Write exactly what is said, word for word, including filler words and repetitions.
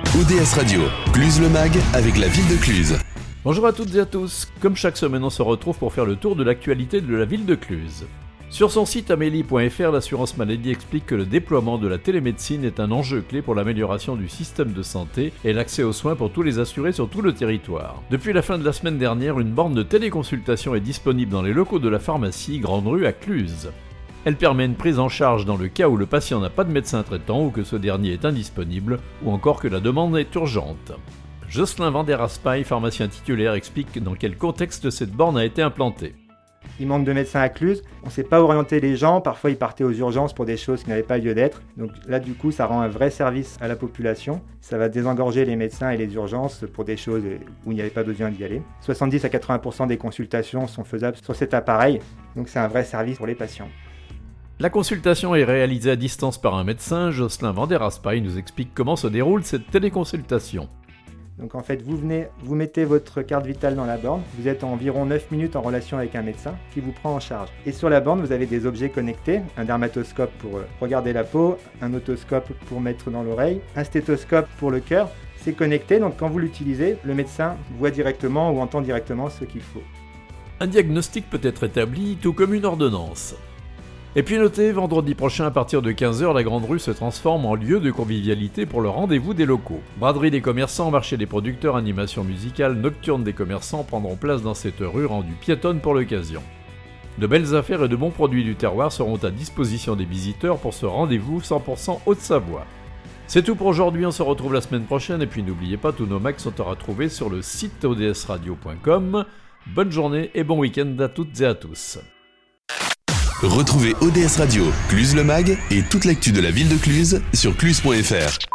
O D S Radio, Cluse le Mag avec la ville de Cluse. Bonjour à toutes et à tous, comme chaque semaine on se retrouve pour faire le tour de l'actualité de la ville de Cluse. Sur son site amélie point f r, l'assurance maladie explique que le déploiement de la télémédecine est un enjeu clé pour l'amélioration du système de santé et l'accès aux soins pour tous les assurés sur tout le territoire. Depuis la fin de la semaine dernière, une borne de téléconsultation est disponible dans les locaux de la pharmacie Grande Rue à Cluse. Elle permet une prise en charge dans le cas où le patient n'a pas de médecin traitant ou que ce dernier est indisponible ou encore que la demande est urgente. Jocelyn Van der Aspail, pharmacien titulaire, explique dans quel contexte cette borne a été implantée. Il manque de médecins à Cluse, on ne sait pas où orienter les gens, parfois ils partaient aux urgences pour des choses qui n'avaient pas lieu d'être. Donc là du coup ça rend un vrai service à la population, ça va désengorger les médecins et les urgences pour des choses où il n'y avait pas besoin d'y aller. soixante-dix à quatre-vingts pour cent des consultations sont faisables sur cet appareil, donc c'est un vrai service pour les patients. La consultation est réalisée à distance par un médecin. Jocelyn Van der Aspail nous explique comment se déroule cette téléconsultation. Donc en fait, vous venez, vous mettez votre carte vitale dans la borne, vous êtes environ neuf minutes en relation avec un médecin qui vous prend en charge. Et sur la borne, vous avez des objets connectés, un dermatoscope pour regarder la peau, un otoscope pour mettre dans l'oreille, un stéthoscope pour le cœur. C'est connecté, donc quand vous l'utilisez, le médecin voit directement ou entend directement ce qu'il faut. Un diagnostic peut être établi, tout comme une ordonnance. Et puis notez, vendredi prochain à partir de quinze heures, la Grande Rue se transforme en lieu de convivialité pour le rendez-vous des locaux. Braderie des commerçants, marché des producteurs, animation musicale, nocturne des commerçants prendront place dans cette rue rendue piétonne pour l'occasion. De belles affaires et de bons produits du terroir seront à disposition des visiteurs pour ce rendez-vous cent pour cent Haute-Savoie. C'est tout pour aujourd'hui, on se retrouve la semaine prochaine et puis n'oubliez pas, tous nos mags sont à retrouver sur le site o d s radio point com. Bonne journée et bon week-end à toutes et à tous. Retrouvez O D S Radio, Cluse le Mag et toute l'actu de la ville de Cluse sur cluse point f r.